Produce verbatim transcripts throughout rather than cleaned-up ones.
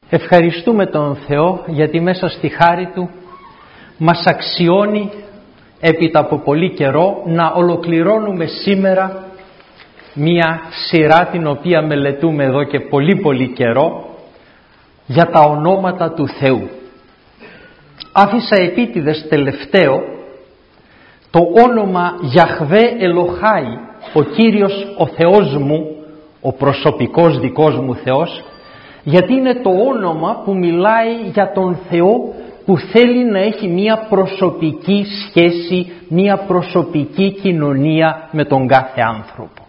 Ευχαριστούμε τον Θεό γιατί μέσα στη χάρη Του μας αξιώνει έπειτα από πολύ καιρό να ολοκληρώνουμε σήμερα μία σειρά την οποία μελετούμε εδώ και πολύ πολύ καιρό για τα ονόματα του Θεού. Άφησα επίτηδες τελευταίο το όνομα Γιαχβέ Ελοχάη, ο Κύριος ο Θεός μου, ο προσωπικός δικός μου Θεός, γιατί είναι το όνομα που μιλάει για τον Θεό που θέλει να έχει μία προσωπική σχέση, μία προσωπική κοινωνία με τον κάθε άνθρωπο.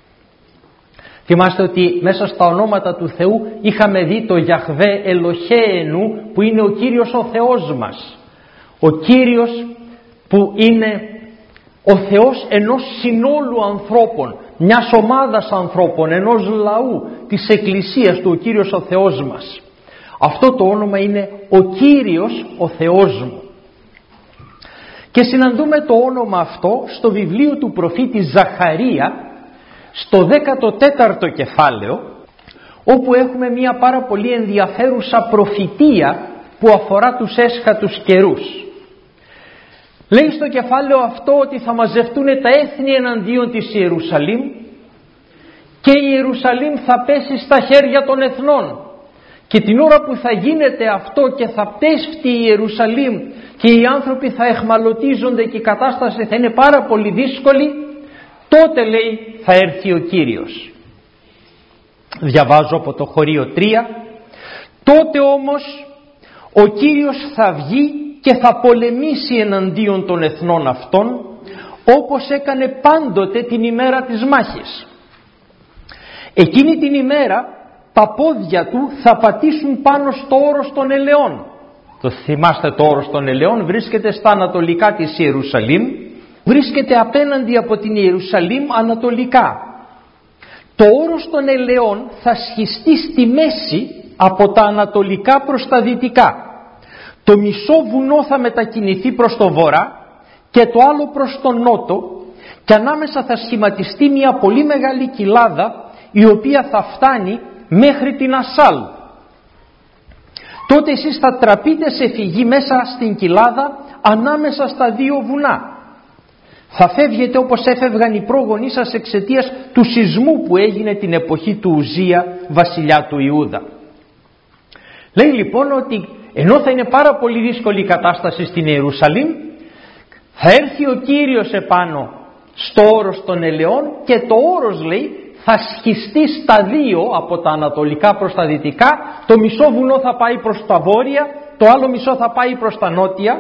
Θυμάστε ότι μέσα στα ονόματα του Θεού είχαμε δει το Γιαχβέ Ελοχέενου που είναι ο Κύριος ο Θεός μας. Ο Κύριος που είναι ο Θεός ενός συνόλου ανθρώπων, μιας ομάδας ανθρώπων, ενός λαού, της Εκκλησίας του, ο Κύριος ο Θεός μας. Αυτό το όνομα είναι ο Κύριος ο Θεός μου. Και συναντούμε το όνομα αυτό στο βιβλίο του προφήτη Ζαχαρία, στο δέκατο τέταρτο κεφάλαιο, όπου έχουμε μια πάρα πολύ ενδιαφέρουσα προφητεία που αφορά τους έσχατους καιρούς. Λέει στο κεφάλαιο αυτό ότι θα μαζευτούν τα έθνη εναντίον της Ιερουσαλήμ και η Ιερουσαλήμ θα πέσει στα χέρια των εθνών. Και την ώρα που θα γίνεται αυτό και θα πέφτει η Ιερουσαλήμ και οι άνθρωποι θα εχμαλωτίζονται και η κατάσταση θα είναι πάρα πολύ δύσκολη, τότε λέει θα έρθει ο Κύριος. Διαβάζω από το χωρίο τρία. Τότε όμως ο Κύριος θα βγει και θα πολεμήσει εναντίον των εθνών αυτών, όπως έκανε πάντοτε την ημέρα της μάχης. Εκείνη την ημέρα τα πόδια του θα πατήσουν πάνω στο όρος των ελαιών. Το θυμάστε, το όρος των ελαιών βρίσκεται στα ανατολικά της Ιερουσαλήμ, βρίσκεται απέναντι από την Ιερουσαλήμ ανατολικά. Το όρος των ελαιών θα σχιστεί στη μέση από τα ανατολικά προς τα δυτικά. Το μισό βουνό θα μετακινηθεί προς το βορρά και το άλλο προς τον νότο, και ανάμεσα θα σχηματιστεί μια πολύ μεγάλη κοιλάδα η οποία θα φτάνει μέχρι την Ασάλ. Τότε εσείς θα τραπείτε σε φυγή μέσα στην κοιλάδα ανάμεσα στα δύο βουνά. Θα φεύγετε όπως έφευγαν οι πρόγονοί σας εξαιτίας του σεισμού που έγινε την εποχή του Ουζία βασιλιά του Ιούδα. Λέει λοιπόν ότι ενώ θα είναι πάρα πολύ δύσκολη η κατάσταση στην Ιερουσαλήμ, θα έρθει ο Κύριος επάνω στο όρος των ελαιών και το όρος, λέει, θα σχιστεί στα δύο από τα ανατολικά προς τα δυτικά. Το μισό βουνό θα πάει προς τα βόρεια, το άλλο μισό θα πάει προς τα νότια.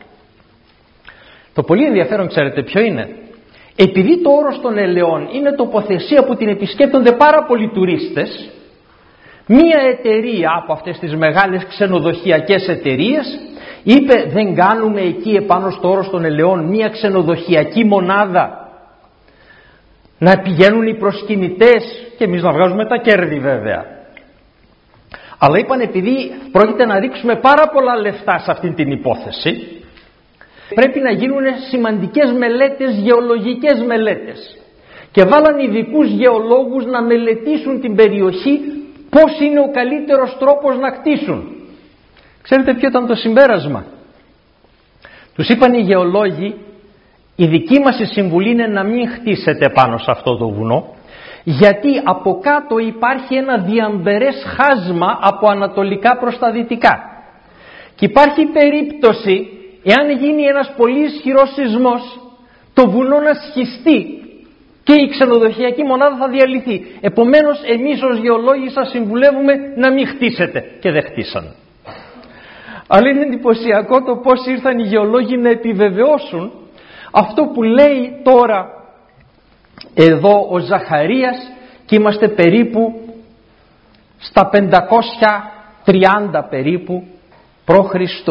Το πολύ ενδιαφέρον, ξέρετε ποιο είναι? Επειδή το όρος των ελαιών είναι τοποθεσία που την επισκέπτονται πάρα πολλοί τουρίστες, μία εταιρεία από αυτές τις μεγάλες ξενοδοχειακές εταιρείες είπε, δεν κάνουμε εκεί επάνω στο όρος των ελαιών μία ξενοδοχειακή μονάδα, να πηγαίνουν οι προσκυνητές και εμείς να βγάζουμε τα κέρδη βέβαια. Αλλά είπαν, επειδή πρόκειται να ρίξουμε πάρα πολλά λεφτά σε αυτή την υπόθεση, πρέπει να γίνουν σημαντικές μελέτες, γεωλογικές μελέτες, και βάλαν ειδικούς γεωλόγους να μελετήσουν την περιοχή, πώς είναι ο καλύτερος τρόπος να κτίσουν. Ξέρετε ποιο ήταν το συμπέρασμα? Τους είπαν οι γεωλόγοι, η δική μας συμβουλή είναι να μην χτίσετε πάνω σε αυτό το βουνό, γιατί από κάτω υπάρχει ένα διαμπερές χάσμα από ανατολικά προς τα δυτικά. Και υπάρχει περίπτωση, εάν γίνει ένας πολύ ισχυρός σεισμός, το βουνό να σχιστεί και η ξενοδοχειακή μονάδα θα διαλυθεί. Επομένως εμείς ως γεωλόγοι σας συμβουλεύουμε να μην χτίσετε, και δεν χτίσαν. Αλλά είναι εντυπωσιακό το πώς ήρθαν οι γεωλόγοι να επιβεβαιώσουν αυτό που λέει τώρα εδώ ο Ζαχαρίας, και είμαστε περίπου στα πεντακόσια τριάντα περίπου π.Χ.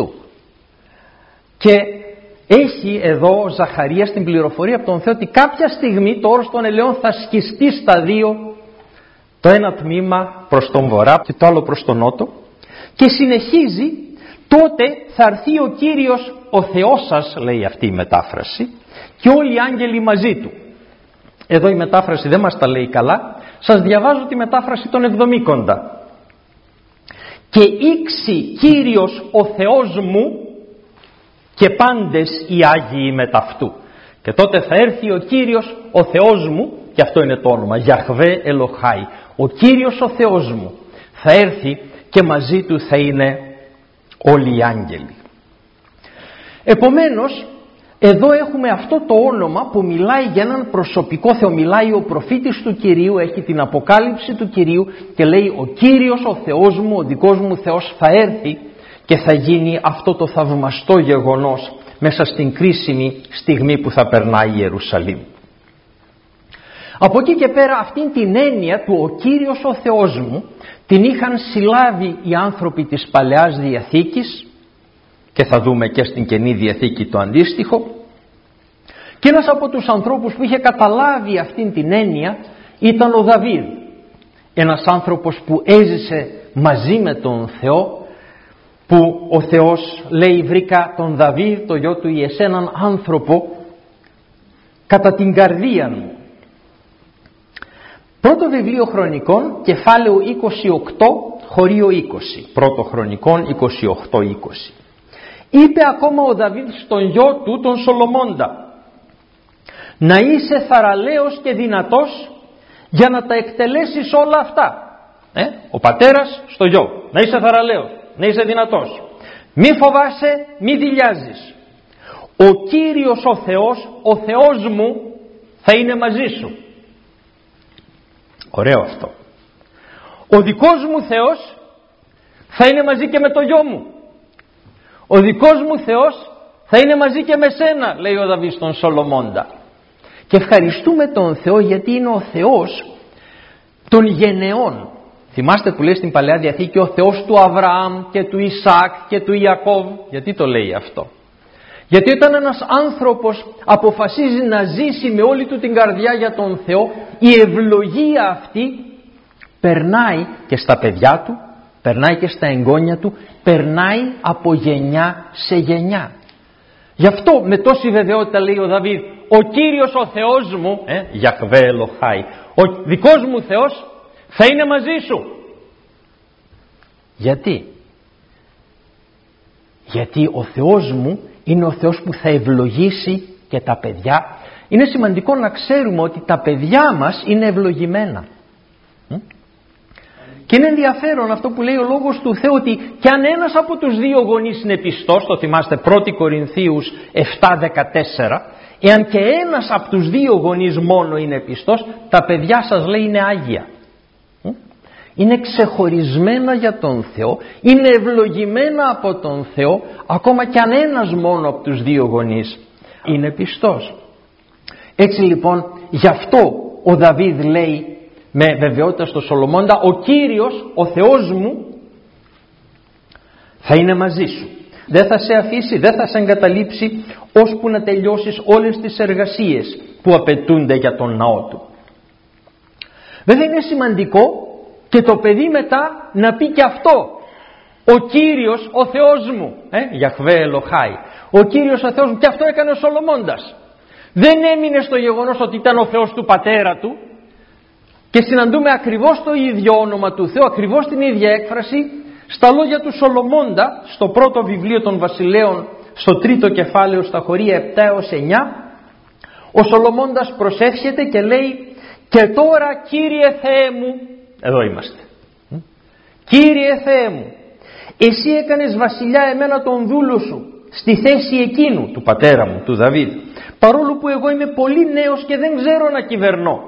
Και έχει εδώ ο Ζαχαρίας την πληροφορία από τον Θεό ότι κάποια στιγμή το όρος των ελαιών θα σκιστεί στα δύο, το ένα τμήμα προς τον βορρά και το άλλο προς τον νότο, και συνεχίζει, τότε θα έρθει ο Κύριος ο Θεός σας, λέει αυτή η μετάφραση, και όλοι οι άγγελοι μαζί του. Εδώ η μετάφραση δεν μας τα λέει καλά, σας διαβάζω τη μετάφραση των Εβδομήκοντα. και ήξει Κύριος ο Θεός μου και πάντες οι Άγιοι μεταυτού. Και τότε θα έρθει ο Κύριος ο Θεός μου, και αυτό είναι το όνομα, Γιαχβέ Ελοχάι. Ο Κύριος ο Θεός μου θα έρθει και μαζί του θα είναι όλοι οι άγγελοι. Επομένως, εδώ έχουμε αυτό το όνομα που μιλάει για έναν προσωπικό Θεό. Μιλάει ο προφήτης του Κυρίου, έχει την αποκάλυψη του Κυρίου και λέει ο Κύριος ο Θεός μου, ο δικός μου Θεός θα έρθει και θα γίνει αυτό το θαυμαστό γεγονός μέσα στην κρίσιμη στιγμή που θα περνάει η Ιερουσαλήμ. Από εκεί και πέρα αυτήν την έννοια του ο Κύριος ο Θεός μου την είχαν συλλάβει οι άνθρωποι της Παλαιάς Διαθήκης, και θα δούμε και στην Καινή Διαθήκη το αντίστοιχο, και ένας από τους ανθρώπους που είχε καταλάβει αυτήν την έννοια ήταν ο Δαβίδ, ένας άνθρωπος που έζησε μαζί με τον Θεό, που ο Θεός λέει βρήκα τον Δαβίδ το γιο του Ιεσέ, έναν άνθρωπο κατά την καρδία μου. Πρώτο βιβλίο Χρονικών, κεφάλαιο είκοσι οκτώ, χωρίο είκοσι. Πρώτο Χρονικών είκοσι οκτώ είκοσι. Είπε ακόμα ο Δαβίδ στον γιο του τον Σολομώντα, να είσαι θαραλέος και δυνατός για να τα εκτελέσεις όλα αυτά. Ε, ο πατέρας στο γιο, να είσαι θαραλέος, να είσαι δυνατός, μη φοβάσαι, μη δειλιάζεις. Ο Κύριος ο Θεός, ο Θεός μου θα είναι μαζί σου. Ωραίο αυτό. Ο δικός μου Θεός θα είναι μαζί και με το γιο μου. Ο δικός μου Θεός θα είναι μαζί και με σένα, λέει ο Δαβίδ στον Σολομώντα. Και ευχαριστούμε τον Θεό γιατί είναι ο Θεός των γενεών. Θυμάστε που λέει στην Παλαιά Διαθήκη ο Θεός του Αβραάμ και του Ισαάκ και του Ιακώβ. Γιατί το λέει αυτό? Γιατί όταν ένας άνθρωπος αποφασίζει να ζήσει με όλη του την καρδιά για τον Θεό, η ευλογία αυτή περνάει και στα παιδιά του, περνάει και στα εγγόνια του, περνάει από γενιά σε γενιά. Γι' αυτό με τόση βεβαιότητα λέει ο Δαβίδ, ο Κύριος ο Θεός μου, ε, Γιαχβέ Ελοχάι, ο δικός μου Θεός θα είναι μαζί σου. Γιατί? Γιατί ο Θεός μου είναι ο Θεός που θα ευλογήσει και τα παιδιά. Είναι σημαντικό να ξέρουμε ότι τα παιδιά μας είναι ευλογημένα. Και είναι ενδιαφέρον αυτό που λέει ο Λόγος του Θεού, ότι κι αν ένας από τους δύο γονείς είναι πιστός, το θυμάστε πρώτη Κορινθίους επτά δεκατέσσερα, εάν και ένας από τους δύο γονείς μόνο είναι πιστός, τα παιδιά σας λέει είναι άγια. Είναι ξεχωρισμένα για τον Θεό, είναι ευλογημένα από τον Θεό, ακόμα κι αν ένας μόνο από τους δύο γονείς είναι πιστός. Έτσι λοιπόν, γι' αυτό ο Δαβίδ λέει με βεβαιότητα στο Σολομώντα, ο Κύριος, ο Θεός μου θα είναι μαζί σου. Δεν θα σε αφήσει, δεν θα σε εγκαταλείψει, ώσπου να τελειώσεις όλες τις εργασίες που απαιτούνται για τον ναό του. Βέβαια είναι σημαντικό και το παιδί μετά να πει και αυτό, ο Κύριος ο Θεός μου, ε, Γιαχβέ Ελοχάι, ο Κύριος ο Θεός μου, και αυτό έκανε ο Σολομώντας. Δεν έμεινε στο γεγονός ότι ήταν ο Θεός του πατέρα του, και συναντούμε ακριβώς το ίδιο όνομα του Θεού, ακριβώς την ίδια έκφραση στα λόγια του Σολομώντα, στο πρώτο βιβλίο των Βασιλέων, στο τρίτο κεφάλαιο, στα χωρία επτά έως εννιά. Ο Σολομώντας προσεύχεται και λέει, και τώρα Κύριε Θεέ μου, εδώ είμαστε, Κύριε Θεέ μου, εσύ έκανες βασιλιά εμένα τον δούλο σου στη θέση εκείνου, του πατέρα μου, του Δαβίδ, παρόλο που εγώ είμαι πολύ νέος και δεν ξέρω να κυβερνώ.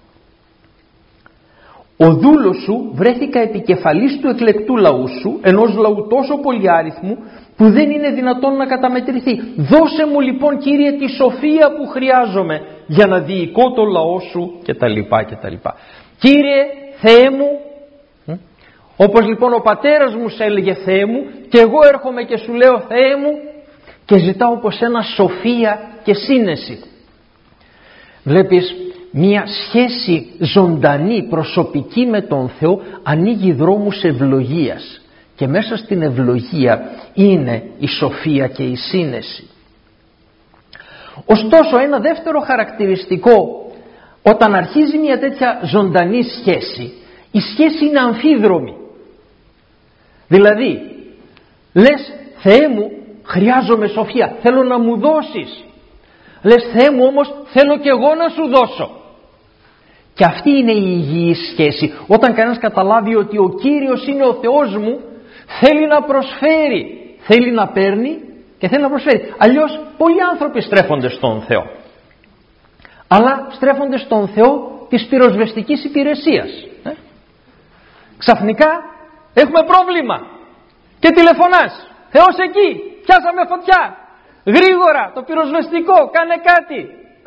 Ο δούλος σου βρέθηκα επικεφαλής του εκλεκτού λαού σου, ενός λαού τόσο πολυάριθμου που δεν είναι δυνατόν να καταμετρηθεί. Δώσε μου λοιπόν Κύριε τη σοφία που χρειάζομαι για να διοικώ το λαό σου κτλ. κτλ. Κύριε Θεέ μου, όπως λοιπόν ο πατέρας μου σε έλεγε Θεέ μου, και εγώ έρχομαι και σου λέω Θεέ μου, και ζητάω από σένα σοφία και σύνεση. Βλέπεις, μία σχέση ζωντανή, προσωπική με τον Θεό ανοίγει δρόμους ευλογίας, και μέσα στην ευλογία είναι η σοφία και η σύνεση. Ωστόσο, ένα δεύτερο χαρακτηριστικό όταν αρχίζει μια τέτοια ζωντανή σχέση, η σχέση είναι αμφίδρομη. Δηλαδή, λες, Θεέ μου, χρειάζομαι σοφία, θέλω να μου δώσεις. Λες, Θεέ μου, όμως θέλω και εγώ να σου δώσω. Και αυτή είναι η υγιή σχέση. Όταν κανένας καταλάβει ότι ο Κύριος είναι ο Θεός μου, θέλει να προσφέρει, θέλει να παίρνει και θέλει να προσφέρει. Αλλιώς πολλοί άνθρωποι στρέφονται στον Θεό, αλλά στρέφονται στον Θεό της πυροσβεστικής υπηρεσίας. Ε? Ξαφνικά έχουμε πρόβλημα και τηλεφωνάς, Θεός εκεί, πιάσαμε φωτιά, γρήγορα το πυροσβεστικό, κάνε κάτι.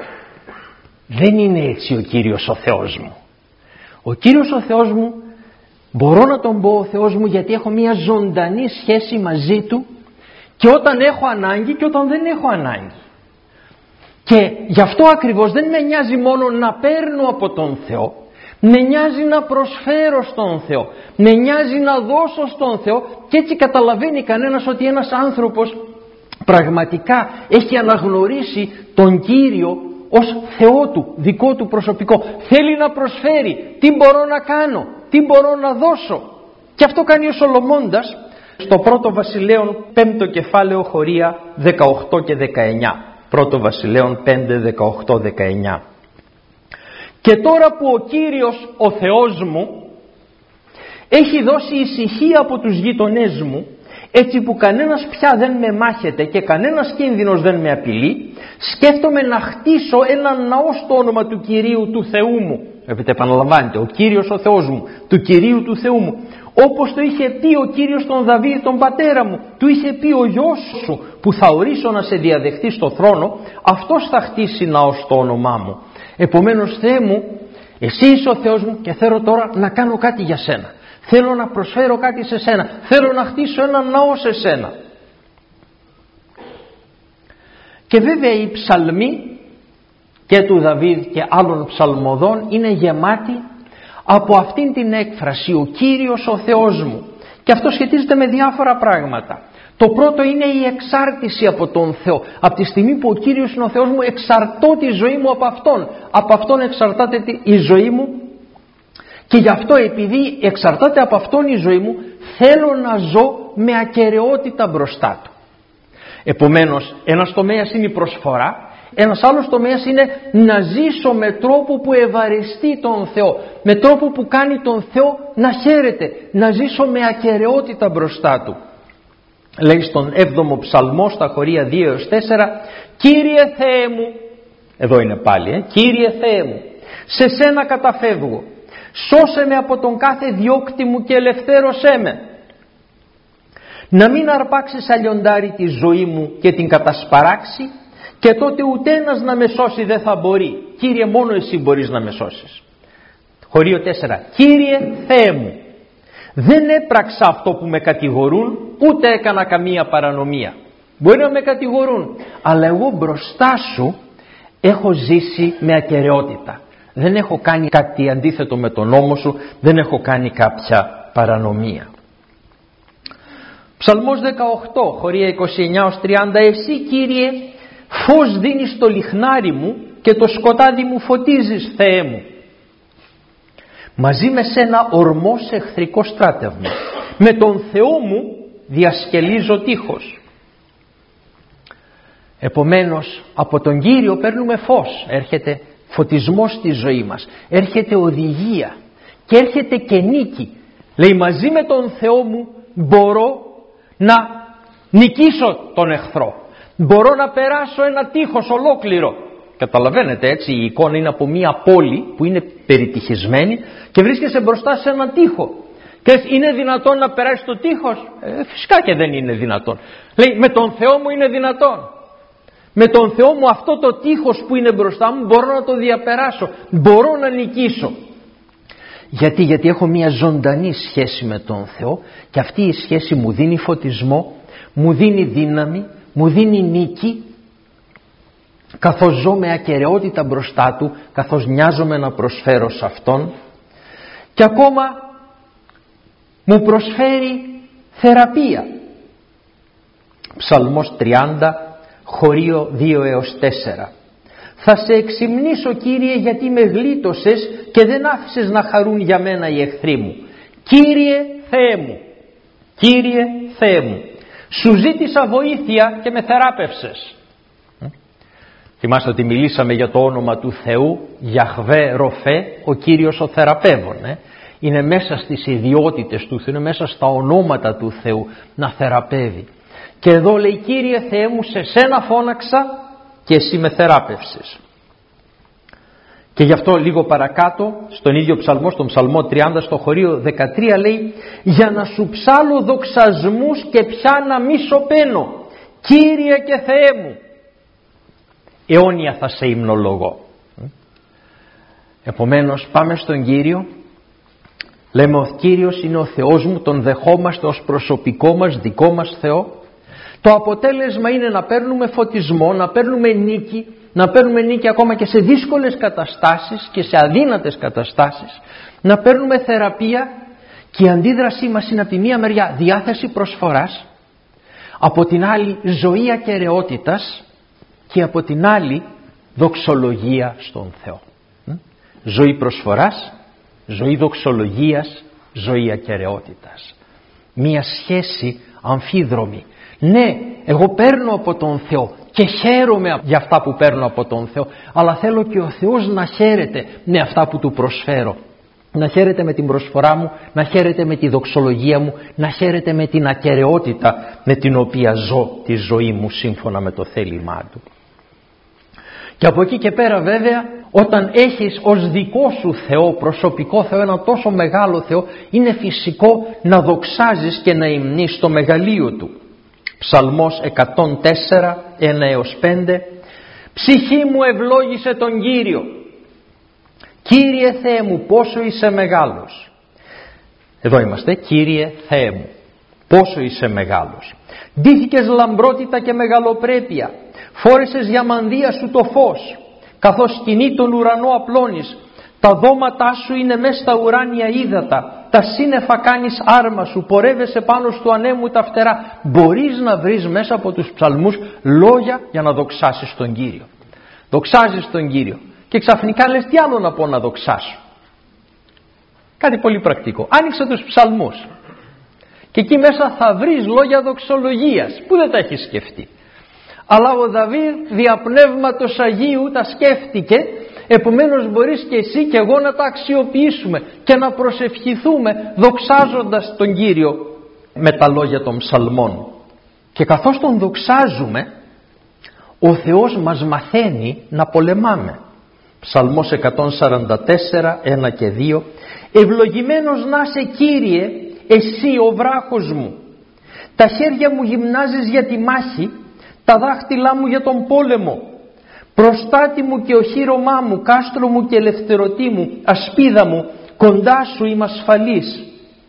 Δεν είναι έτσι ο Κύριος ο Θεός μου. Ο Κύριος ο Θεός μου, μπορώ να τον πω ο Θεός μου γιατί έχω μια ζωντανή σχέση μαζί Του, και όταν έχω ανάγκη και όταν δεν έχω ανάγκη. Και γι' αυτό ακριβώς δεν με νοιάζει μόνο να παίρνω από τον Θεό, με νοιάζει να προσφέρω στον Θεό, με νοιάζει να δώσω στον Θεό, και έτσι καταλαβαίνει κανένας ότι ένας άνθρωπος πραγματικά έχει αναγνωρίσει τον Κύριο ως Θεό του, δικό του προσωπικό. Θέλει να προσφέρει. Τι μπορώ να κάνω, τι μπορώ να δώσω. Και αυτό κάνει ο Σολομώντας στο πρώτο Βασιλέων πέμπτο κεφάλαιο χωρία δεκαοκτώ και δεκαεννιά. Πρώτο Βασιλέων πέντε, δεκαοκτώ, δεκαεννιά. Και τώρα που ο Κύριος ο Θεός μου έχει δώσει ησυχία από τους γείτονές μου, έτσι που κανένας πια δεν με μάχεται και κανένας κίνδυνος δεν με απειλεί, σκέφτομαι να χτίσω έναν ναό στο όνομα του Κυρίου του Θεού μου. Επειδή επαναλαμβάνεται, ο Κύριος ο Θεός μου, του Κυρίου του Θεού μου. Όπως το είχε πει ο Κύριος τον Δαβίδ τον πατέρα μου, του είχε πει ο γιος σου που θα ορίσω να σε διαδεχτεί στο θρόνο, αυτός θα χτίσει ναό στο όνομά μου. Επομένως, Θεέ μου, εσύ είσαι ο Θεός μου και θέλω τώρα να κάνω κάτι για σένα. Θέλω να προσφέρω κάτι σε σένα. Θέλω να χτίσω ένα ναό σε σένα. Και βέβαια οι ψαλμοί και του Δαβίδ και άλλων ψαλμοδών είναι γεμάτοι από αυτήν την έκφραση, ο Κύριος ο Θεός μου. Και αυτό σχετίζεται με διάφορα πράγματα. Το πρώτο είναι η εξάρτηση από τον Θεό. Από τη στιγμή που ο Κύριος είναι ο Θεός μου, εξαρτώ τη ζωή μου από Αυτόν. Από Αυτόν εξαρτάται η ζωή μου. Και γι' αυτό, επειδή εξαρτάται από Αυτόν η ζωή μου, θέλω να ζω με ακεραιότητα μπροστά Του. Επομένως, ένας τομέας είναι η προσφορά, ένας άλλος τομέας είναι να ζήσω με τρόπο που ευαρεστεί τον Θεό, με τρόπο που κάνει τον Θεό να χαίρεται, να ζήσω με ακεραιότητα μπροστά Του. Λέει στον έβδομο ψαλμό στα χωρία δύο έως τέσσερα, Κύριε Θεέ μου, εδώ είναι πάλι, ε, Κύριε Θεέ μου, σε Σένα καταφεύγω. Σώσε με από τον κάθε διώκτη μου και ελευθέρωσέ με. Να μην αρπάξεις αλλιοντάρι τη ζωή μου και την κατασπαράξει, και τότε ουδένας να με σώσει δεν θα μπορεί. Κύριε, μόνο Εσύ μπορείς να με σώσεις. Χωρίο τέσσερα. Κύριε Θεέ μου, δεν έπραξα αυτό που με κατηγορούν, ούτε έκανα καμία παρανομία. Μπορεί να με κατηγορούν, αλλά εγώ μπροστά Σου έχω ζήσει με ακεραιότητα. Δεν έχω κάνει κάτι αντίθετο με τον νόμο Σου, δεν έχω κάνει κάποια παρανομία. Ψαλμός δεκαοκτώ, χωρία είκοσι εννιά έως τριάντα. Εσύ, Κύριε, φως δίνεις στο λιχνάρι μου και το σκοτάδι μου φωτίζεις, Θεέ μου. Μαζί με Σένα ορμός εχθρικό στράτευμα. Με τον Θεό μου διασκελίζω τείχος. Επομένως, από τον Κύριο παίρνουμε φως. Έρχεται φωτισμός στη ζωή μας. Έρχεται οδηγία και έρχεται και νίκη. Λέει, μαζί με τον Θεό μου μπορώ να νικήσω τον εχθρό. Μπορώ να περάσω ένα τείχος ολόκληρο. Καταλαβαίνετε, έτσι, η εικόνα είναι από μια πόλη που είναι περιτυχισμένη και βρίσκεσαι μπροστά σε ένα τείχο. Και είναι δυνατόν να περάσει το τείχος? Ε, φυσικά και δεν είναι δυνατόν. Λέει, με τον Θεό μου είναι δυνατόν. Με τον Θεό μου αυτό το τείχος που είναι μπροστά μου μπορώ να το διαπεράσω. Μπορώ να νικήσω. Γιατί, γιατί έχω μια ζωντανή σχέση με τον Θεό και αυτή η σχέση μου δίνει φωτισμό, μου δίνει δύναμη, μου δίνει νίκη, καθώς ζω με ακεραιότητα μπροστά Του, καθώς νοιάζομαι να προσφέρω σε Αυτόν, και ακόμα μου προσφέρει θεραπεία. Ψαλμός τριάντα, χωρίο δύο έως τέσσερα. Θα σε εξυμνήσω, Κύριε, γιατί με γλίτωσες και δεν άφησες να χαρούν για μένα οι εχθροί μου. Κύριε Θεέ μου, Κύριε Θεέ μου, σου ζήτησα βοήθεια και με θεράπευσες. Θυμάστε ότι μιλήσαμε για το όνομα του Θεού, Γιαχβέ Ροφέ, ο Κύριος ο θεραπεύων. Ε? Είναι μέσα στις ιδιότητες του Θεού, είναι μέσα στα ονόματα του Θεού να θεραπεύει. Και εδώ λέει, Κύριε Θεέ μου, σε σένα φώναξα και εσύ με θεράπευσες. Και γι' αυτό λίγο παρακάτω, στον ίδιο ψαλμό, στον ψαλμό τριάντα, στο χωρίο δεκατρία λέει, για να σου ψάλω δοξασμούς και πια να μη σωπαίνω, Κύριε και Θεέ μου, αιώνια θα σε υμνολογώ. Επομένως πάμε στον Κύριο, λέμε ο Κύριος είναι ο Θεός μου, τον δεχόμαστε ως προσωπικό μας, δικό μας Θεό. Το αποτέλεσμα είναι να παίρνουμε φωτισμό, να παίρνουμε νίκη, να παίρνουμε νίκη ακόμα και σε δύσκολες καταστάσεις και σε αδύνατες καταστάσεις, να παίρνουμε θεραπεία, και η αντίδρασή μας είναι από τη μία μεριά διάθεση προσφοράς, από την άλλη ζωή ακεραιότητας και από την άλλη δοξολογία στον Θεό. Ζωή προσφοράς, ζωή δοξολογίας, ζωή ακεραιότητας. Μία σχέση αμφίδρομη. Ναι, εγώ παίρνω από τον Θεό και χαίρομαι για αυτά που παίρνω από τον Θεό, αλλά θέλω και ο Θεός να χαίρεται με αυτά που του προσφέρω. Να χαίρεται με την προσφορά μου, να χαίρεται με τη δοξολογία μου, να χαίρεται με την ακεραιότητα με την οποία ζω τη ζωή μου σύμφωνα με το θέλημά του. Και από εκεί και πέρα βέβαια, όταν έχεις ως δικό σου Θεό, προσωπικό Θεό, ένα τόσο μεγάλο Θεό, είναι φυσικό να δοξάζεις και να υμνείς το μεγαλείο του. Ψαλμός εκατόν τέσσερα, ένα έως πέντε. Ψυχή μου ευλόγησε τον Κύριο. Κύριε Θεέ μου, πόσο είσαι μεγάλος. Εδώ είμαστε. Κύριε Θεέ μου, πόσο είσαι μεγάλος. Ντύθηκες λαμπρότητα και μεγαλοπρέπεια. Φόρεσες για μανδύα σου το φως. Καθώς σκηνή τον ουρανό απλώνεις. Τα δώματά σου είναι μέσα στα ουράνια ύδατα. Τα σύννεφα κάνεις άρμα σου. Πορεύεσαι πάνω στο ανέμου τα φτερά. Μπορείς να βρεις μέσα από τους ψαλμούς λόγια για να δοξάσεις τον Κύριο. Δοξάζεις τον Κύριο. Και ξαφνικά λες, τι άλλο να πω να δοξάσω. Κάτι πολύ πρακτικό. Άνοιξε τους ψαλμούς. Και εκεί μέσα θα βρεις λόγια δοξολογίας που δεν τα έχεις σκεφτεί. Αλλά ο Δαβίδ δια πνεύματος Αγίου τα σκέφτηκε. Επομένως μπορείς και εσύ και εγώ να τα αξιοποιήσουμε και να προσευχηθούμε δοξάζοντας τον Κύριο με τα λόγια των ψαλμών. Και καθώς τον δοξάζουμε, ο Θεός μας μαθαίνει να πολεμάμε. Ψαλμός εκατόν σαράντα τέσσερα, ένα και δύο. Ευλογημένος να είσαι Κύριε, εσύ ο βράχος μου. Τα χέρια μου γυμνάζεις για τη μάχη, τα δάχτυλά μου για τον πόλεμο. Προστάτη μου και οχύρωμά μου, κάστρο μου και ελευθερωτή μου, ασπίδα μου, κοντά σου είμαι ασφαλής.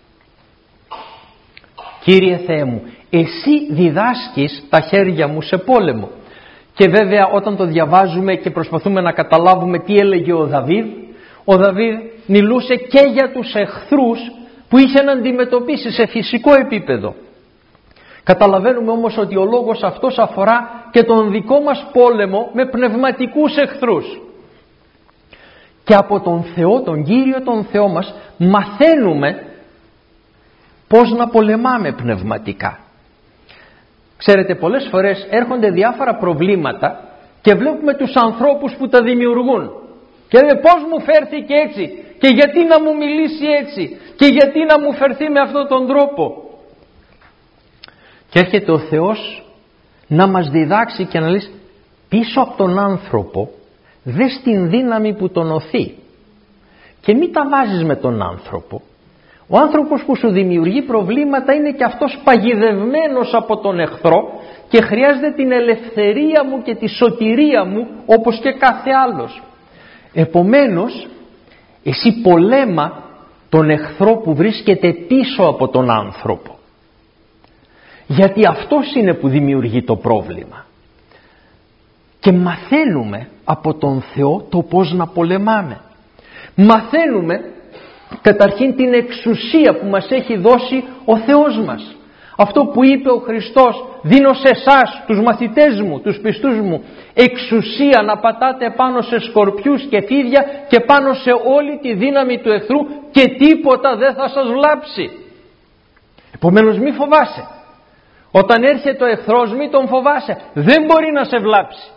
Κύριε Θεέ μου, εσύ διδάσκεις τα χέρια μου σε πόλεμο. Και βέβαια όταν το διαβάζουμε και προσπαθούμε να καταλάβουμε τι έλεγε ο Δαβίδ, ο Δαβίδ μιλούσε και για τους εχθρούς που είχε να αντιμετωπίσει σε φυσικό επίπεδο. Καταλαβαίνουμε όμως ότι ο λόγος αυτός αφορά και τον δικό μας πόλεμο με πνευματικούς εχθρούς. Και από τον Θεό, τον Κύριο τον Θεό μας, μαθαίνουμε πώς να πολεμάμε πνευματικά. Ξέρετε, πολλές φορές έρχονται διάφορα προβλήματα και βλέπουμε τους ανθρώπους που τα δημιουργούν. Και λέμε, πώς μου φέρθηκε έτσι και γιατί να μου μιλήσει έτσι και γιατί να μου φερθεί με αυτόν τον τρόπο. Και έρχεται ο Θεός να μας διδάξει και να λέει, πίσω από τον άνθρωπο δες την δύναμη που τον οθεί και μην τα βάζεις με τον άνθρωπο. Ο άνθρωπος που σου δημιουργεί προβλήματα είναι και αυτός παγιδευμένος από τον εχθρό και χρειάζεται την ελευθερία μου και τη σωτηρία μου όπως και κάθε άλλος. Επομένως, εσύ πολέμα τον εχθρό που βρίσκεται πίσω από τον άνθρωπο. Γιατί αυτός είναι που δημιουργεί το πρόβλημα. Και μαθαίνουμε από τον Θεό το πώς να πολεμάμε. Μαθαίνουμε καταρχήν την εξουσία που μας έχει δώσει ο Θεός μας. Αυτό που είπε ο Χριστός, δίνω σε εσάς τους μαθητές μου, τους πιστούς μου, εξουσία να πατάτε πάνω σε σκορπιούς και φίδια και πάνω σε όλη τη δύναμη του εχθρού και τίποτα δεν θα σας βλάψει. Επομένως μη φοβάσαι. Όταν έρχεται ο εχθρός μη τον φοβάσαι. Δεν μπορεί να σε βλάψει.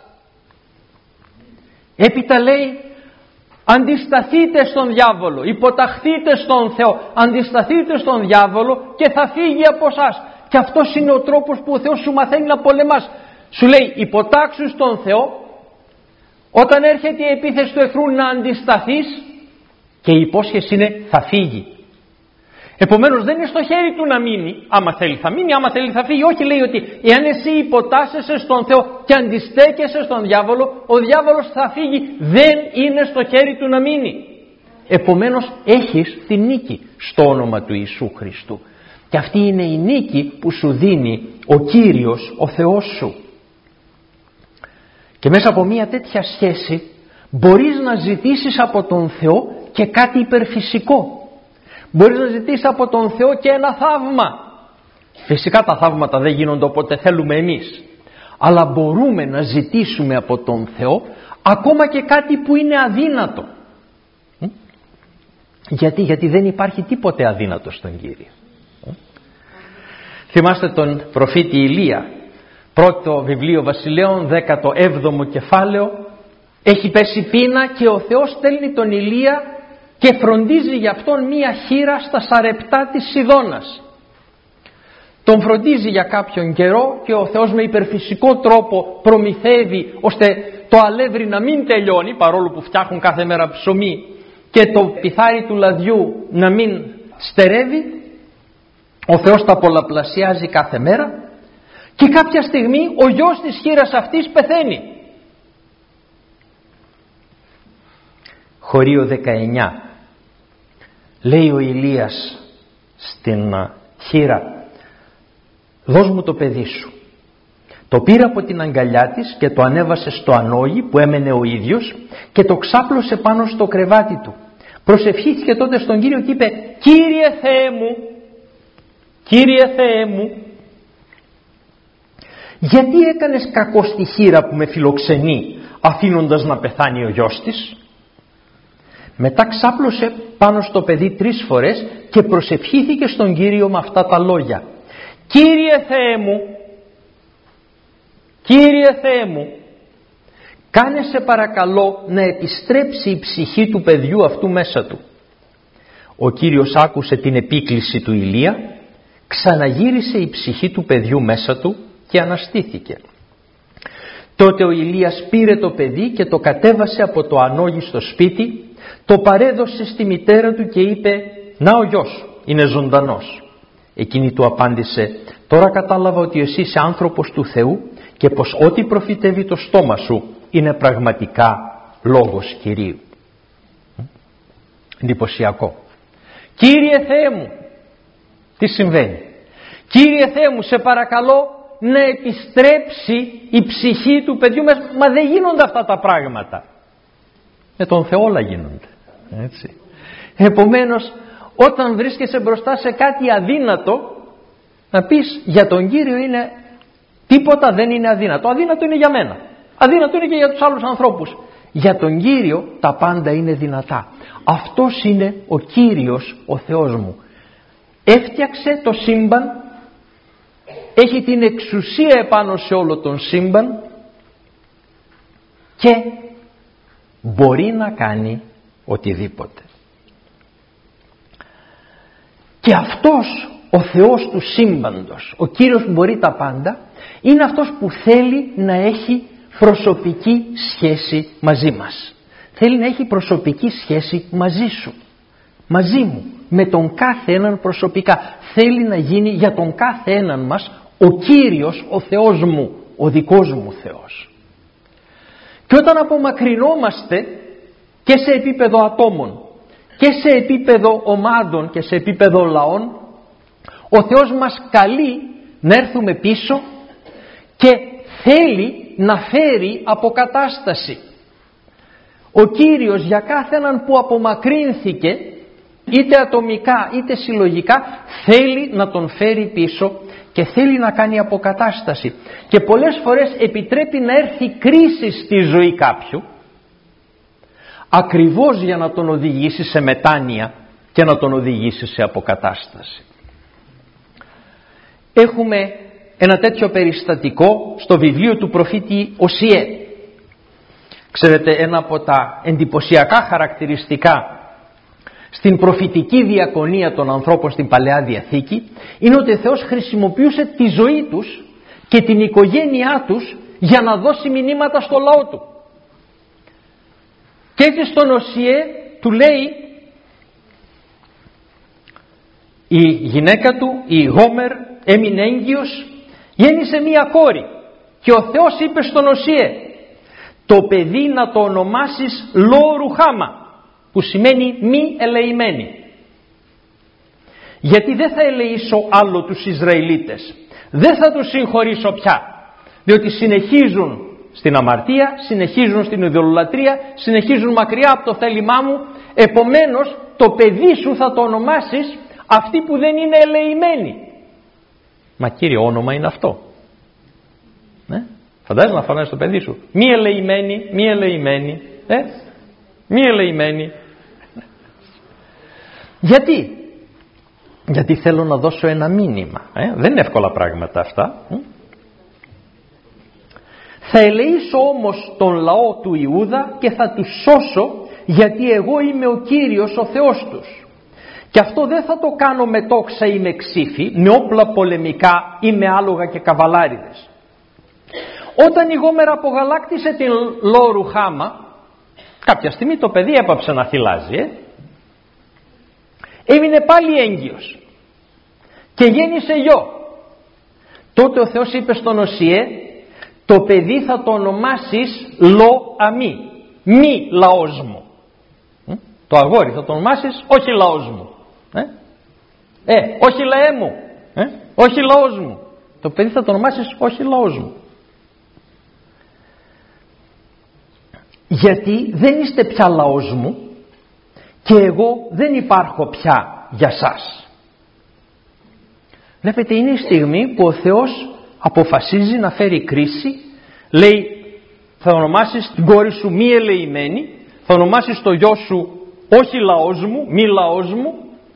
Έπειτα λέει, αντισταθείτε στον διάβολο, υποταχθείτε στον Θεό, αντισταθείτε στον διάβολο και θα φύγει από εσάς. Και αυτός είναι ο τρόπος που ο Θεός σου μαθαίνει να πολεμάς. Σου λέει υποτάξου στον Θεό, όταν έρχεται η επίθεση του εχθρού να αντισταθείς, και η υπόσχεση είναι θα φύγει. Επομένως δεν είναι στο χέρι του να μείνει, άμα θέλει θα μείνει, άμα θέλει θα φύγει. Όχι, λέει ότι εάν εσύ υποτάσσεσαι στον Θεό και αντιστέκεσαι στον διάβολο, ο διάβολος θα φύγει. Δεν είναι στο χέρι του να μείνει. Επομένως έχεις τη νίκη στο όνομα του Ιησού Χριστού. Και αυτή είναι η νίκη που σου δίνει ο Κύριος, ο Θεός σου. Και μέσα από μια τέτοια σχέση μπορείς να ζητήσεις από τον Θεό και κάτι υπερφυσικό. Μπορείς να ζητήσεις από τον Θεό και ένα θαύμα. Φυσικά τα θαύματα δεν γίνονται όποτε θέλουμε εμείς. Αλλά μπορούμε να ζητήσουμε από τον Θεό ακόμα και κάτι που είναι αδύνατο. Γιατί, γιατί δεν υπάρχει τίποτε αδύνατο στον Κύριο. Θυμάστε τον προφήτη Ηλία, πρώτο βιβλίο Βασιλέων, δέκατο έβδομο κεφάλαιο. Έχει πέσει πείνα και ο Θεός στέλνει τον Ηλία και φροντίζει για αυτόν μία χήρα στα σαρεπτά της Σιδώνας. Τον φροντίζει για κάποιον καιρό και ο Θεός με υπερφυσικό τρόπο προμηθεύει ώστε το αλεύρι να μην τελειώνει, παρόλο που φτιάχνουν κάθε μέρα ψωμί, και το πιθάρι του λαδιού να μην στερεύει. Ο Θεός τα πολλαπλασιάζει κάθε μέρα και κάποια στιγμή ο γιος της χήρας αυτής πεθαίνει. Χωρίο δεκαεννιά. Λέει ο Ηλίας στην χήρα, δώσ' μου το παιδί σου. Το πήρε από την αγκαλιά της και το ανέβασε στο ανόγι που έμενε ο ίδιος και το ξάπλωσε πάνω στο κρεβάτι του. Προσευχήθηκε τότε στον Κύριο και είπε, Κύριε Θεέ μου, Κύριε Θεέ μου, γιατί έκανες κακό στη χήρα που με φιλοξενεί αφήνοντας να πεθάνει ο γιος της? Μετά ξάπλωσε πάνω στο παιδί τρεις φορές και προσευχήθηκε στον Κύριο με αυτά τα λόγια. Κύριε Θεέ μου, Κύριε Θεέ μου, κάνε σε παρακαλώ να επιστρέψει η ψυχή του παιδιού αυτού μέσα του. Ο Κύριος άκουσε την επίκληση του Ηλία, ξαναγύρισε η ψυχή του παιδιού μέσα του και αναστήθηκε. Τότε ο Ηλίας πήρε το παιδί και το κατέβασε από το ανόγι στο σπίτι, το παρέδωσε στη μητέρα του και είπε, να ο γιος είναι ζωντανός. Εκείνη του απάντησε, τώρα κατάλαβα ότι εσύ είσαι άνθρωπος του Θεού και πως ό,τι προφητεύει το στόμα σου είναι πραγματικά λόγος Κυρίου. Εντυπωσιακό. Κύριε Θεέ μου, τι συμβαίνει? Κύριε Θεέ μου, σε παρακαλώ να επιστρέψει η ψυχή του παιδιού μας. Μα δεν γίνονται αυτά τα πράγματα. Με τον Θεό όλα γίνονται. Έτσι. Επομένως, όταν βρίσκεσαι μπροστά σε κάτι αδύνατο, να πεις για τον Κύριο είναι τίποτα δεν είναι αδύνατο. Αδύνατο είναι για μένα. Αδύνατο είναι και για τους άλλους ανθρώπους. Για τον Κύριο τα πάντα είναι δυνατά. Αυτός είναι ο Κύριος, ο Θεός μου. Έφτιαξε το σύμπαν, έχει την εξουσία επάνω σε όλο τον σύμπαν και μπορεί να κάνει οτιδήποτε. Και αυτός ο Θεός του σύμπαντος, ο Κύριος που μπορεί τα πάντα, είναι αυτός που θέλει να έχει προσωπική σχέση μαζί μας. Θέλει να έχει προσωπική σχέση μαζί σου, μαζί μου, με τον κάθε έναν προσωπικά. Θέλει να γίνει για τον κάθε έναν μας ο Κύριος, ο Θεός μου, ο δικός μου Θεός. Και όταν απομακρυνόμαστε και σε επίπεδο ατόμων και σε επίπεδο ομάδων και σε επίπεδο λαών, ο Θεός μας καλεί να έρθουμε πίσω και θέλει να φέρει αποκατάσταση. Ο Κύριος για κάθε έναν που απομακρύνθηκε, είτε ατομικά είτε συλλογικά, θέλει να τον φέρει πίσω και θέλει να κάνει αποκατάσταση. Και πολλές φορές επιτρέπει να έρθει κρίση στη ζωή κάποιου, ακριβώς για να τον οδηγήσει σε μετάνοια και να τον οδηγήσει σε αποκατάσταση. έχουμε ένα τέτοιο περιστατικό στο βιβλίο του προφήτη Οσιέ. Ξέρετε, ένα από τα εντυπωσιακά χαρακτηριστικά στην προφητική διακονία των ανθρώπων στην Παλαιά Διαθήκη είναι ότι ο Θεός χρησιμοποιούσε τη ζωή τους και την οικογένειά τους για να δώσει μηνύματα στο λαό του. Και έτσι στον Οσιέ του λέει η γυναίκα του, η Γόμερ, έμεινε έγκυος, γέννησε μία κόρη και ο Θεός είπε στον Οσιέ, το παιδί να το ονομάσεις Λο Ρουχάμα, που σημαίνει μη ελεημένη. Γιατί δεν θα ελεήσω άλλο τους Ισραηλίτες, δεν θα τους συγχωρήσω πια, διότι συνεχίζουν στην αμαρτία, συνεχίζουν στην ειδωλολατρία, συνεχίζουν μακριά από το θέλημά μου, επομένως το παιδί σου θα το ονομάσεις αυτή που δεν είναι ελεημένη. Μα κύριε, όνομα είναι αυτό. Ναι? Φαντάζεσαι να φωνάζεις το παιδί σου μη ελεημένη, μη ελεημένη, ε? μη ελεημένη. Γιατί? Γιατί θέλω να δώσω ένα μήνυμα. Ε? Δεν είναι εύκολα πράγματα αυτά. Ε? Θα ελεήσω όμως τον λαό του Ιούδα και θα τους σώσω, γιατί εγώ είμαι ο Κύριος ο Θεός τους. Και αυτό δεν θα το κάνω με τόξα ή με ξύφη, με όπλα πολεμικά ή με άλογα και καβαλάριδες. Όταν η Γόμερα απογαλάκτησε την Λο Ρουχάμα, κάποια στιγμή το παιδί έπαψε να θυλάζει. Ε? Έμεινε πάλι έγκυος και γέννησε γιο. Τότε ο Θεός είπε στον Οσιέ, το παιδί θα το ονομάσεις Λο Αμή, μη λαός μου. Ε? Το αγόρι θα το ονομάσεις όχι λαός μου. Ε, ε όχι λαέ μου. Ε? Όχι λαός μου. Το παιδί θα το ονομάσεις όχι λαός μου. Γιατί δεν είστε πια λαός μου και εγώ δεν υπάρχω πια για σας. Βλέπετε, είναι η στιγμή που ο Θεός αποφασίζει να φέρει κρίση. Λέει, θα ονομάσεις την κόρη σου μη ελεημένη, θα ονομάσεις το γιο σου όχι λαός μου, μη λαός μου.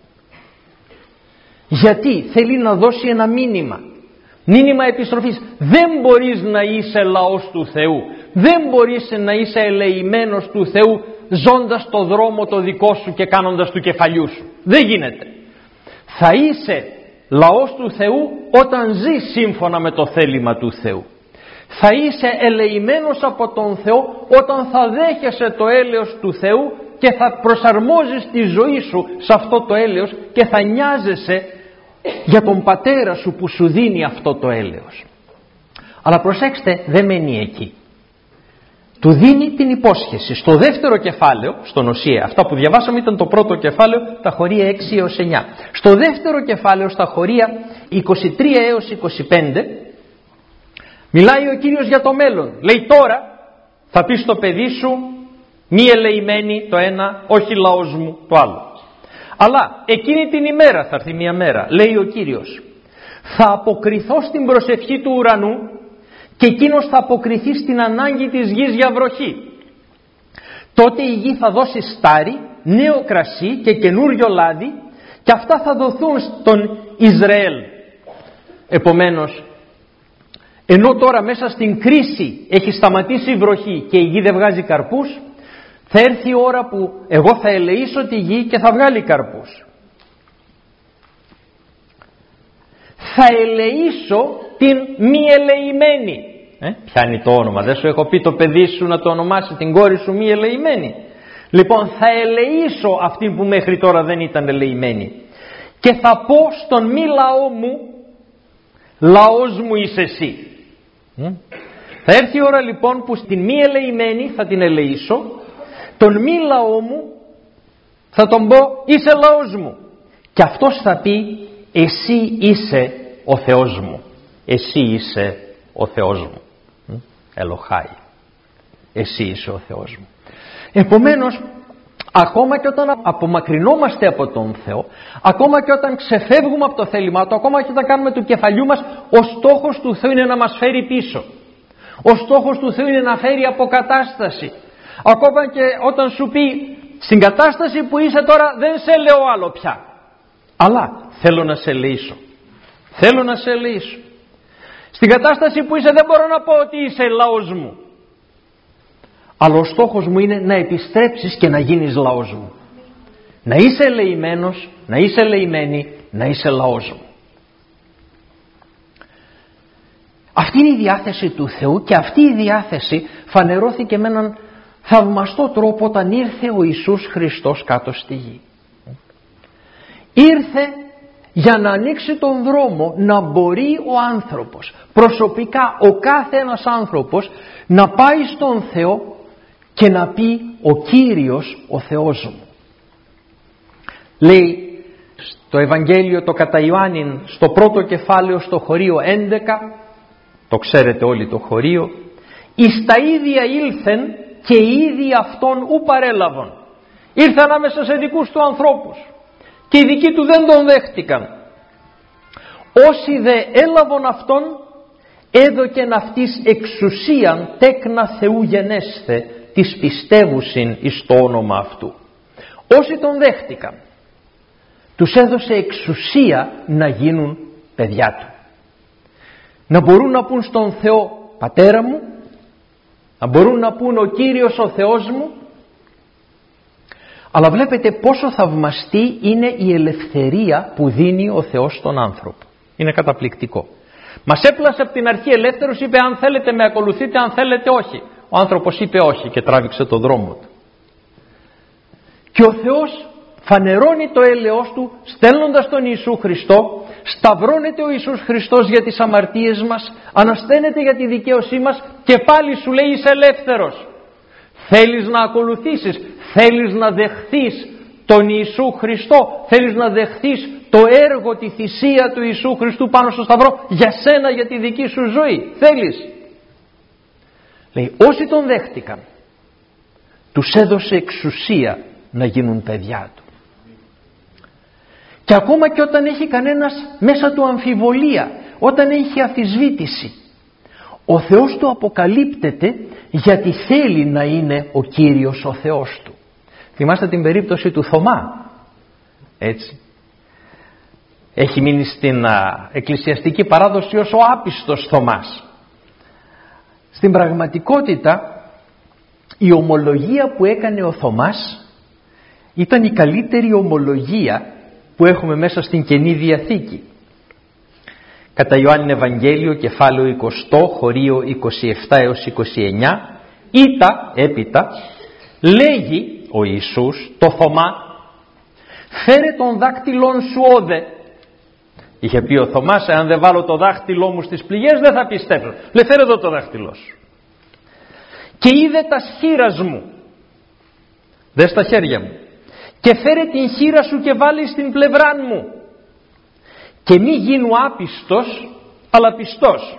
Γιατί θέλει να δώσει ένα μήνυμα, μήνυμα επιστροφής. Δεν μπορείς να είσαι λαός του Θεού, δεν μπορείς να είσαι ελεημένος του Θεού ζώντας το δρόμο το δικό σου και κάνοντας του κεφαλιού σου. Δεν γίνεται. Θα είσαι λαός του Θεού όταν ζεις σύμφωνα με το θέλημα του Θεού. Θα είσαι ελεημένος από τον Θεό όταν θα δέχεσαι το έλεος του Θεού και θα προσαρμόζεις τη ζωή σου σε αυτό το έλεος και θα νοιάζεσαι για τον πατέρα σου που σου δίνει αυτό το έλεος. Αλλά προσέξτε, δεν μένει εκεί. Του δίνει την υπόσχεση. Στο δεύτερο κεφάλαιο, στον Οσιέ, αυτά που διαβάσαμε ήταν το πρώτο κεφάλαιο, τα χωρία έξι έως εννιά. Στο δεύτερο κεφάλαιο, στα χωρία είκοσι τρία έως είκοσι πέντε, μιλάει ο Κύριος για το μέλλον. Λέει, τώρα θα πεις στο παιδί σου μη ελεημένη το ένα, όχι λαός μου το άλλο. Αλλά εκείνη την ημέρα, θα έρθει μια μέρα, λέει ο Κύριος, θα αποκριθώ στην προσευχή του ουρανού και εκείνος θα αποκριθεί στην ανάγκη της γης για βροχή. Τότε η γη θα δώσει στάρι, νέο κρασί και καινούριο λάδι και αυτά θα δοθούν στον Ισραήλ. Επομένως, ενώ τώρα μέσα στην κρίση έχει σταματήσει η βροχή και η γη δεν βγάζει καρπούς, θα έρθει η ώρα που εγώ θα ελεήσω τη γη και θα βγάλει καρπούς. Θα ελεήσω την μη ελεημένη. Ε, πιάνει το όνομα. Δεν σου έχω πει το παιδί σου να το ονομάσει την κόρη σου μη ελεημένη? Λοιπόν, θα ελεήσω αυτή που μέχρι τώρα δεν ήταν ελεημένη. Και θα πω στον μη λαό μου, λαός μου είσαι εσύ. Ε? Θα έρθει η ώρα λοιπόν που στην μη ελεημένη θα την ελεήσω, τον μη λαό μου θα τον πω είσαι λαός μου. Και αυτός θα πει εσύ είσαι ο Θεός μου. Εσύ είσαι ο Θεός μου. Ελοχάι. Εσύ είσαι ο Θεός μου. Επομένως, ακόμα και όταν απομακρυνόμαστε από τον Θεό, ακόμα και όταν ξεφεύγουμε από το θέλημά Του, ακόμα και όταν κάνουμε του κεφαλιού μας, ο στόχος του Θεού είναι να μας φέρει πίσω. Ο στόχος του Θεού είναι να φέρει αποκατάσταση. Ακόμα και όταν σου πει στην κατάσταση που είσαι τώρα δεν σε λέω άλλο πια, αλλά θέλω να σε ελεήσω. Θέλω να σε ελεήσω. Στην κατάσταση που είσαι δεν μπορώ να πω ότι είσαι λαός μου. Αλλά ο στόχος μου είναι να επιστρέψεις και να γίνεις λαός μου. Να είσαι ελεημένος, να είσαι ελεημένη, να είσαι λαός μου. Αυτή είναι η διάθεση του Θεού και αυτή η διάθεση φανερώθηκε με έναν θαυμαστό τρόπο όταν ήρθε ο Ιησούς Χριστός κάτω στη γη. Ήρθε για να ανοίξει τον δρόμο να μπορεί ο άνθρωπος, προσωπικά ο κάθε ένας άνθρωπος, να πάει στον Θεό και να πει ο Κύριος ο Θεός μου. Λέει στο Ευαγγέλιο το κατά Ιωάννην στο πρώτο κεφάλαιο στο χωρίο έντεκα, το ξέρετε όλοι το χωρίο, εις τα ίδια ήλθεν και οι ίδιοι αυτόν ου παρέλαβον. Ήρθε ανάμεσα σε δικούς του ανθρώπους και οι δικοί του δεν τον δέχτηκαν. Όσοι δε έλαβον αυτόν έδωκεν αυτής εξουσίαν τέκνα Θεού γενέσθε της πιστεύουσιν εις το όνομα αυτού. Όσοι τον δέχτηκαν τους έδωσε εξουσία να γίνουν παιδιά του. Να μπορούν να πούν στον Θεό Πατέρα μου, να μπορούν να πούν ο Κύριος ο Θεός μου. Αλλά βλέπετε πόσο θαυμαστή είναι η ελευθερία που δίνει ο Θεός στον άνθρωπο. Είναι καταπληκτικό. Μας έπλασε από την αρχή ελεύθερος, είπε αν θέλετε με ακολουθείτε, αν θέλετε όχι. Ο άνθρωπος είπε όχι και τράβηξε το δρόμο του. Και ο Θεός φανερώνει το έλεος του στέλνοντας τον Ιησού Χριστό. Σταυρώνεται ο Ιησούς Χριστός για τις αμαρτίες μας, ανασταίνεται για τη δικαίωσή μας και πάλι σου λέει είσαι ελεύθερος. Θέλεις να ακολουθήσεις, θέλεις να δεχθείς τον Ιησού Χριστό, θέλεις να δεχθείς το έργο, τη θυσία του Ιησού Χριστού πάνω στο σταυρό για σένα, για τη δική σου ζωή. Θέλεις? Λέει όσοι τον δέχτηκαν τους έδωσε εξουσία να γίνουν παιδιά του. Και ακόμα και όταν έχει κανένας μέσα του αμφιβολία, όταν έχει αμφισβήτηση, ο Θεός του αποκαλύπτεται γιατί θέλει να είναι ο Κύριος ο Θεός του. Θυμάστε την περίπτωση του Θωμά, έτσι. Έχει μείνει στην α, εκκλησιαστική παράδοση ως ο άπιστος Θωμάς. Στην πραγματικότητα η ομολογία που έκανε ο Θωμάς ήταν η καλύτερη ομολογία που έχουμε μέσα στην Καινή Διαθήκη. Κατά Ιωάννην Ευαγγέλιο κεφάλαιο είκοσι, χωρίο είκοσι επτά έως είκοσι εννιά, ήτα έπειτα λέγει ο Ιησούς το Θωμά, φέρε τον δάκτυλόν σου όδε. Είχε πει ο Θωμάς, αν δεν βάλω το δάχτυλό μου στις πληγές δεν θα πιστέψω. Λέει φέρε εδώ το δάχτυλό σου. Και είδε τα χείλας μου, δες τα χέρια μου, και φέρε την χείρα σου και βάλει στην πλευρά μου και μη γίνου άπιστος αλλά πιστός.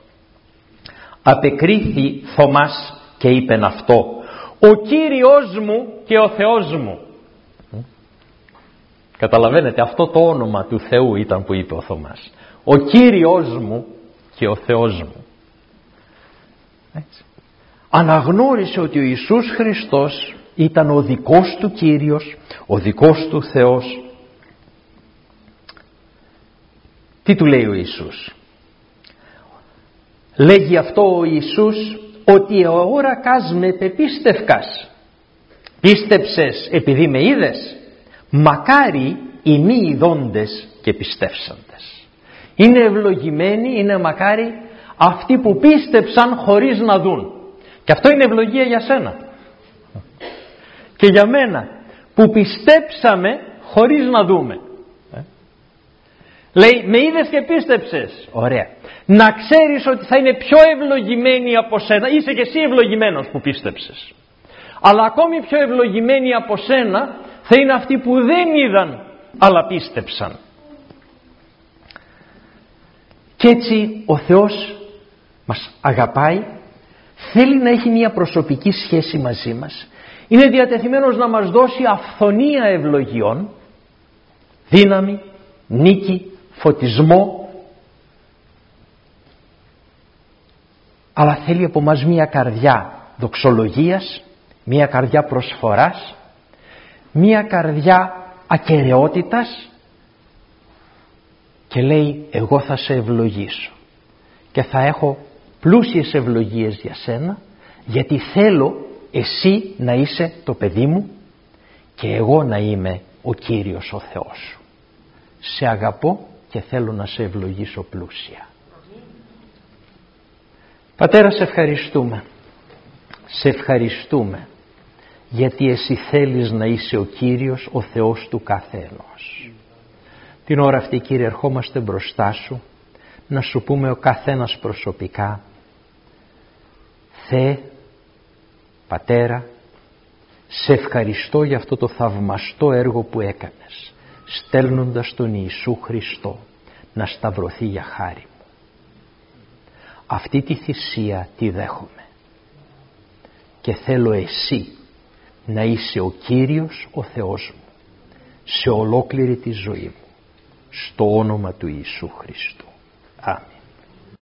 Απεκρίθη Θωμάς και είπεν αυτό, ο Κύριος μου και ο Θεός μου. Καταλαβαίνετε, αυτό το όνομα του Θεού ήταν που είπε ο Θωμάς, ο Κύριος μου και ο Θεός μου. Έτσι. Αναγνώρισε ότι ο Ιησούς Χριστός ήταν ο δικός του Κύριος, ο δικός του Θεός. Τι του λέει ο Ιησούς? Λέγει αυτό ο Ιησούς ότι εώρακας με πεπίστευκας. Πίστεψες επειδή με είδες? Μακάρι οι μη ειδώντες και πιστεύσαντες. Είναι ευλογημένοι, είναι μακάρι αυτοί που πίστεψαν χωρίς να δουν. Και αυτό είναι ευλογία για σένα και για μένα που πιστέψαμε χωρίς να δούμε. ε? Λέει με είδες και πίστεψες, ωραία. Να ξέρεις ότι θα είναι πιο ευλογημένοι από σένα. Είσαι και εσύ ευλογημένος που πίστεψες, αλλά ακόμη πιο ευλογημένοι από σένα θα είναι αυτοί που δεν είδαν αλλά πίστεψαν. Και έτσι ο Θεός μας αγαπάει, θέλει να έχει μια προσωπική σχέση μαζί μας, είναι διατεθειμένος να μας δώσει αυθονία ευλογιών, δύναμη, νίκη, φωτισμό, αλλά θέλει από μας μια καρδιά δοξολογίας, μια καρδιά προσφοράς, μια καρδιά ακεραιότητας και λέει εγώ θα σε ευλογήσω και θα έχω πλούσιες ευλογίες για σένα, γιατί θέλω εσύ να είσαι το παιδί μου και εγώ να είμαι ο Κύριος ο Θεός σου. Σε αγαπώ και θέλω να σε ευλογήσω πλούσια. Πατέρα, σε ευχαριστούμε. Σε ευχαριστούμε γιατί εσύ θέλεις να είσαι ο Κύριος, ο Θεός του καθένος. Την ώρα αυτή, Κύριε, ερχόμαστε μπροστά σου να σου πούμε ο καθένας προσωπικά: Θεέ, Πατέρα, σε ευχαριστώ για αυτό το θαυμαστό έργο που έκανες, στέλνοντας τον Ιησού Χριστό να σταυρωθεί για χάρη μου. Αυτή τη θυσία τη δέχομαι και θέλω εσύ να είσαι ο Κύριος, ο Θεός μου, σε ολόκληρη τη ζωή μου, στο όνομα του Ιησού Χριστού. Αμήν.